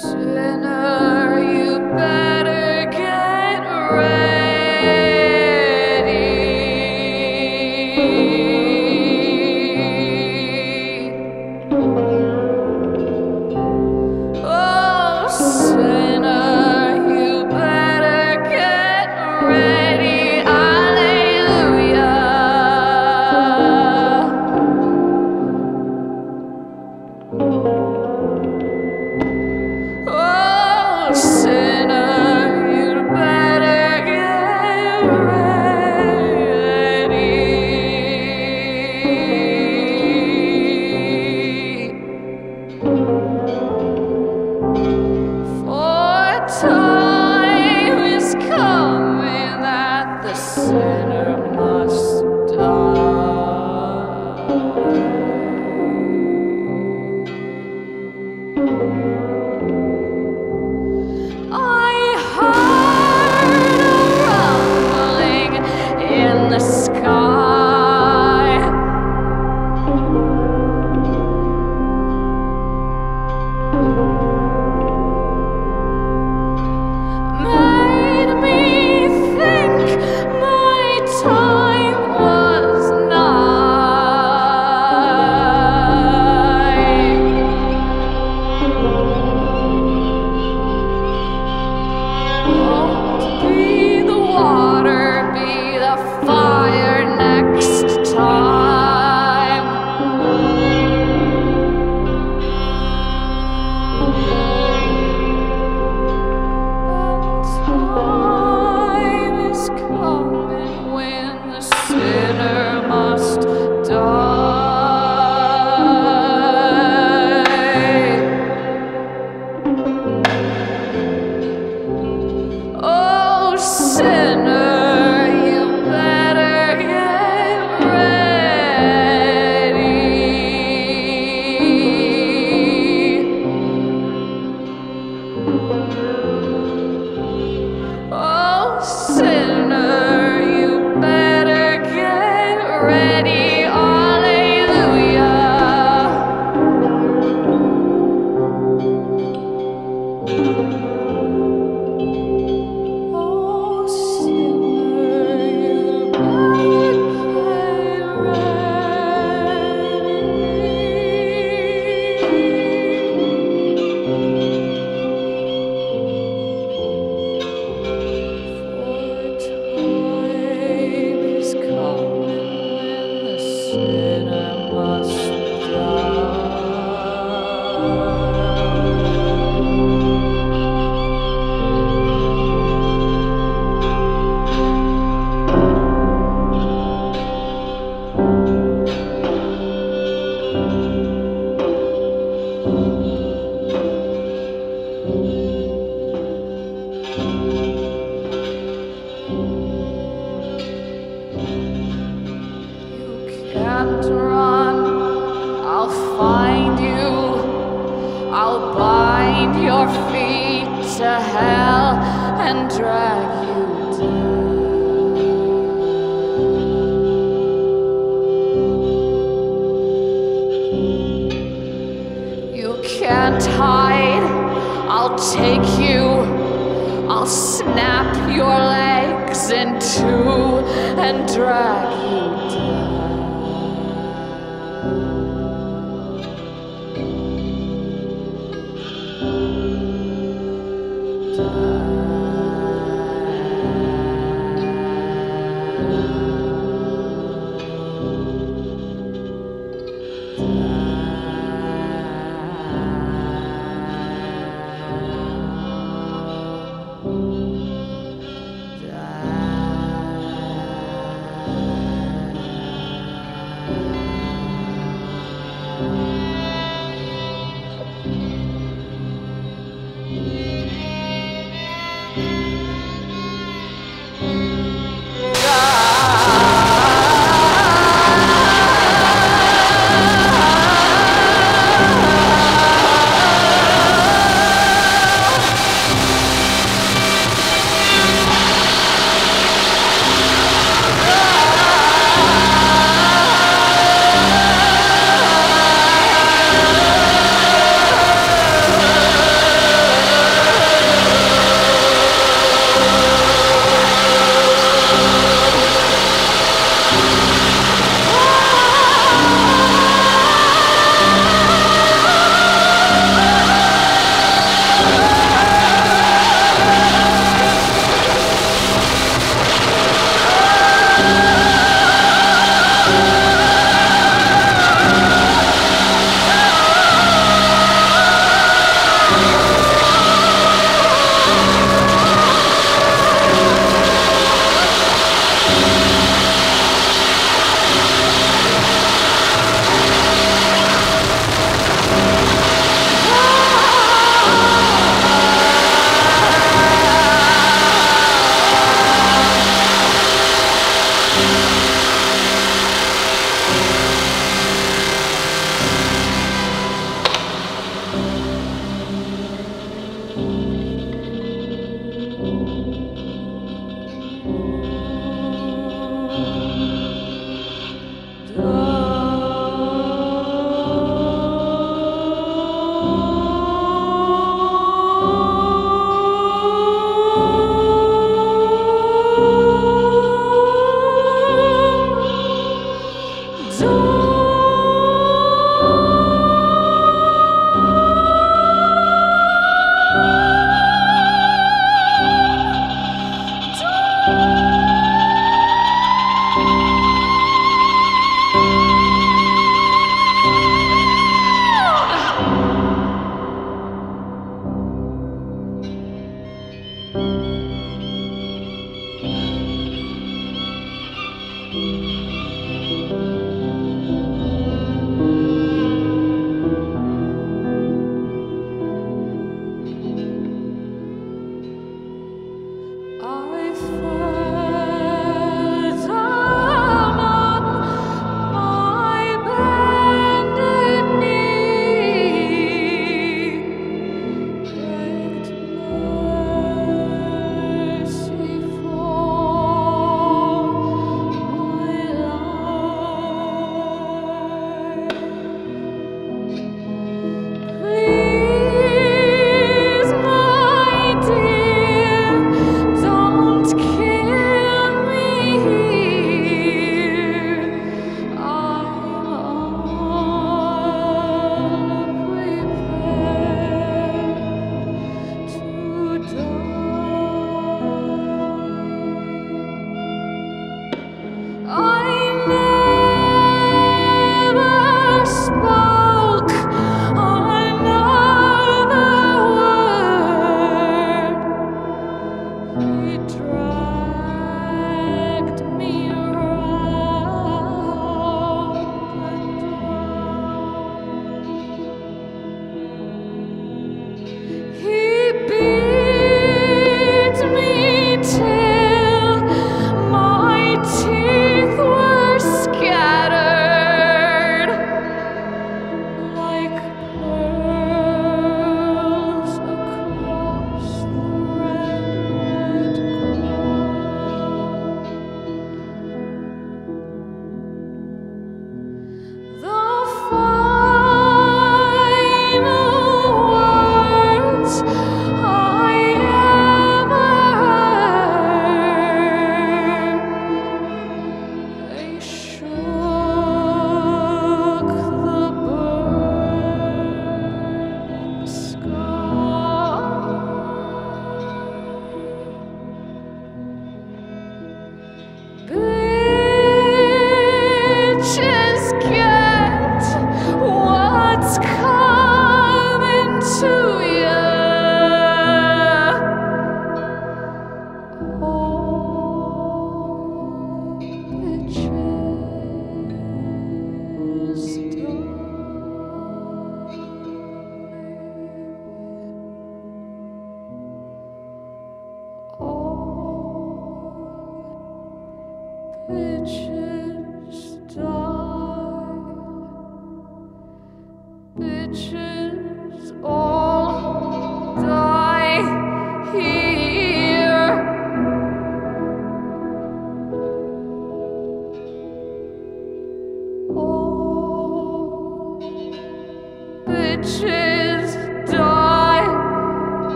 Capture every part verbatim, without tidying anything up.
Sinner, you better get ready. Oh, sinner, you better get ready. Alleluia. Oh, sinner, you better get ready. For time is coming that the sinner must I heard a rumbling in the sky. Made me think my time was nigh. Won't be the water, be the fire next time. And time is coming when the sinner must die. Oh, sinner, you better get ready. Oh, sinner, you better get ready. Alleluia. Oh, sinner, you better get ready. For time is coming when the sinner must die. You can't run, I'll find you. I'll bind your feet to hell and drag you down. You can't hide, I'll take you. I'll snap your legs in two and drag you down.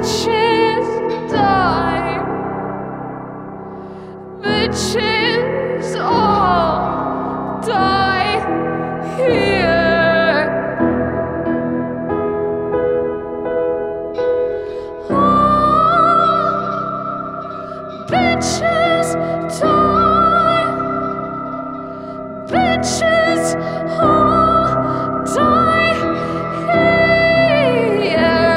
bitches die. Bitches all die here. All bitches die. Bitches all die here.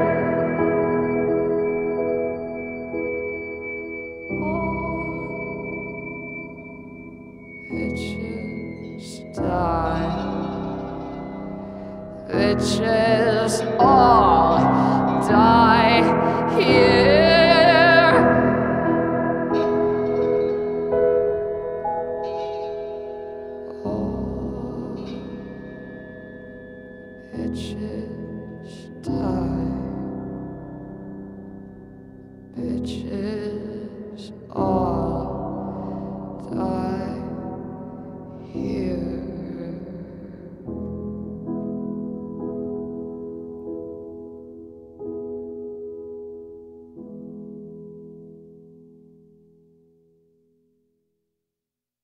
Bitches die. Bitches all die here. All bitches die. Bitches all